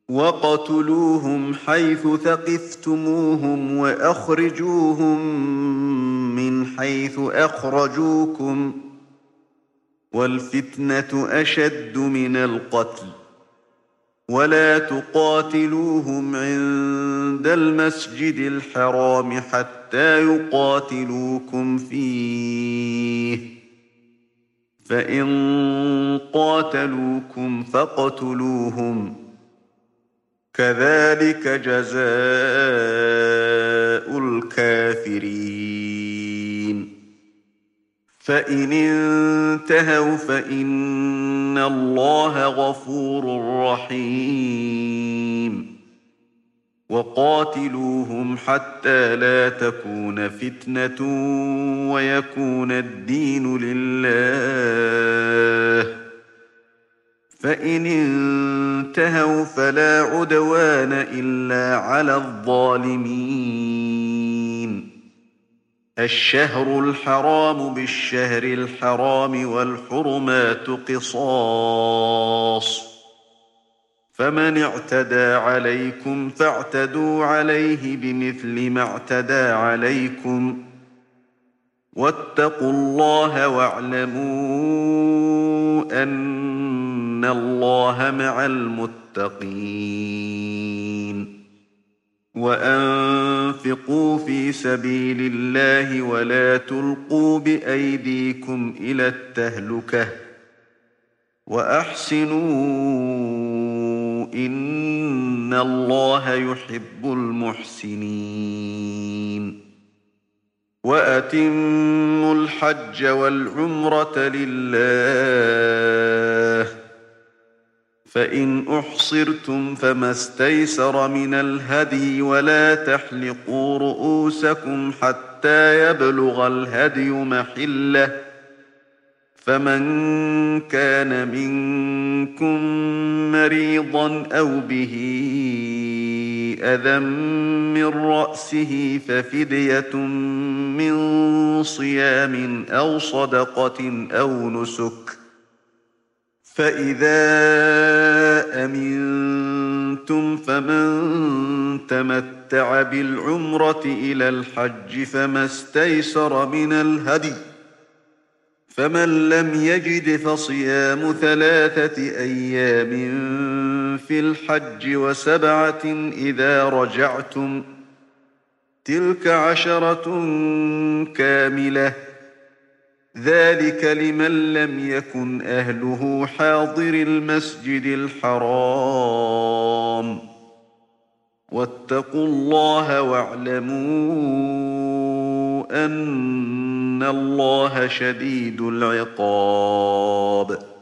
وَاقْتُلُوهُمْ حَيْثُ ثَقِفْتُمُوهُمْ وَأَخْرِجُوهُم مِّنْ حَيْثُ أَخْرَجُوكُمْ ۚ وَالْفِتْنَةُ أَشَدُّ مِنَ الْقَتْلِ ۚ وَلَا تُقَاتِلُوهُمْ عِندَ الْمَسْجِدِ الْحَرَامِ حَتَّىٰ يُقَاتِلُوكُمْ فِيهِ ۖ فَإِن قَاتَلُوكُمْ فَاقْتُلُوهُمْ ۗ كَذَٰلِكَ جَزَاءُ الْكَافِرِينَ فَإِنِ انتَهَوْا فَإِنَّ اللَّهَ غَفُورٌ رَّحِيمٌ وَقَاتِلُوهُمْ حَتَّىٰ لَا تَكُونَ فِتْنَةٌ وَيَكُونَ الدِّينُ لِلَّهِ ۖ فَإِنِ انتَهَوْا فَلَا عُدْوَانَ إِلَّا عَلَى الظَّالِمِينَ الشَّهْرُ الْحَرَامُ بِالشَّهْرِ الْحَرَامِ وَالْحُرُمَاتُ قِصَاصٌ ۚ فَمَنِ اعْتَدَىٰ عَلَيْكُمْ فَاعْتَدُوا عَلَيْهِ بِمِثْلِ مَا اعْتَدَىٰ عَلَيْكُمْ ۚ وَاتَّقُوا اللَّهَ وَاعْلَمُوا أَنَّ اللَّهَ مَعَ الْمُتَّقِينَ وَأَنفِقُوا فِي سَبِيلِ اللَّهِ وَلَا تُلْقُوا بِأَيْدِيكُمْ إِلَى التَّهْلُكَةِ ۛ وَأَحْسِنُوا ۛ إِنَّ اللَّهَ يُحِبُّ الْمُحْسِنِينَ وَأَتِمُّوا الْحَجَّ وَالْعُمْرَةَ لِلَّهِ ۚ فَإِنْ أُحْصِرْتُمْ فَمَا اسْتَيْسَرَ مِنَ الْهَدْيِ ۖ وَلَا تَحْلِقُوا رُءُوسَكُمْ حَتَّىٰ يَبْلُغَ الْهَدْيُ مَحِلَّهُ ۚ فَمَن كَانَ مِنكُم مَّرِيضًا أَوْ بِهِ أَذًى مِّن رَّأْسِهِ فَفِدْيَةٌ مِّن صِيَامٍ أَوْ صَدَقَةٍ أَوْ نُسُكٍ ۚ فَإِذَا أَمِنتُمْ فَمَن تَمَتَّعَ بِالْعُمْرَةِ إِلَى الْحَجِّ فَمَا اسْتَيْسَرَ مِنَ الْهَدْيِ ۚ فَمَن لَّمْ يَجِدْ فَصِيَامُ 3 أيام في الحج و7 إذا رجعتم ۚ تِلْكَ 10 كَامِلَةٌ ۗ ذَٰلِكَ لِمَن لَّمْ يَكُنْ أَهْلُهُ حَاضِرِي الْمَسْجِدِ الْحَرَامِ ۚ وَاتَّقُوا اللَّهَ وَاعْلَمُوا أَنَّ اللَّهَ شَدِيدُ الْعِقَابِ